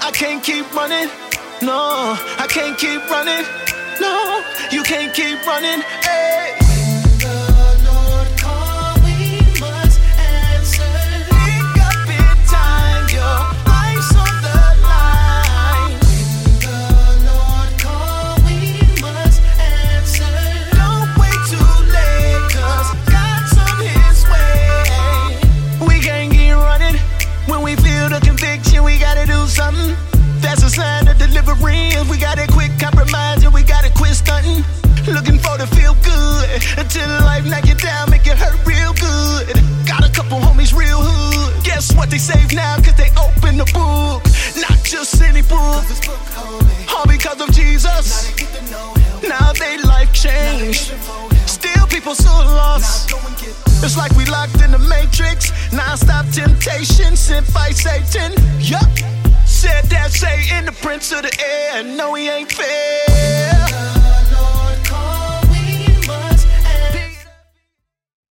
I can't keep running. No, I can't keep running. No, you can't keep running. Hey. When the Lord calls, we must answer. Pick up in time, your life's on the line. When the Lord calls, we must answer. Don't wait too late, 'cause God's on his way. We can't keep running. When we feel the conviction, we gotta do something. That's a sign of deliverance. We gotta quit compromising, we gotta quit stunting. Looking for to feel good until life knock you down, make it hurt real good. Got a couple homies real hood. Guess what? They save now 'cause they open the book. Not just any book. All because of Jesus. Now they life changed. Still people so lost. It's like we locked in the matrix. Non-stop temptation sent by Satan. Yup. Said that Satan, the prince of the air. No, he ain't fair.